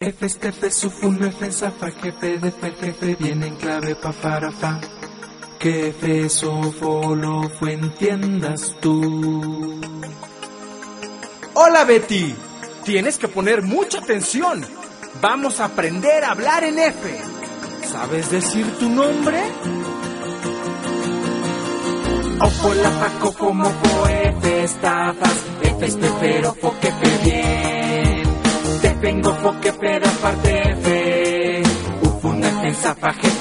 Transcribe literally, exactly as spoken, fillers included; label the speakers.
Speaker 1: F, estefe, sufun, F, zafa, jefe, defe, jefe, viene en clave pa, para, fa. Que F, sofo, lo, fue, entiendas tú.
Speaker 2: Hola Betty, tienes que poner mucha atención. Vamos a aprender a hablar en F. ¿Sabes decir tu nombre?
Speaker 1: Ofo, la, fa, cofo, mofo, F, estafas, F, estefero, fo, que fe, bien. Te vengo, fo, que fe, da parte F. Ufun, F, zafa, jefe,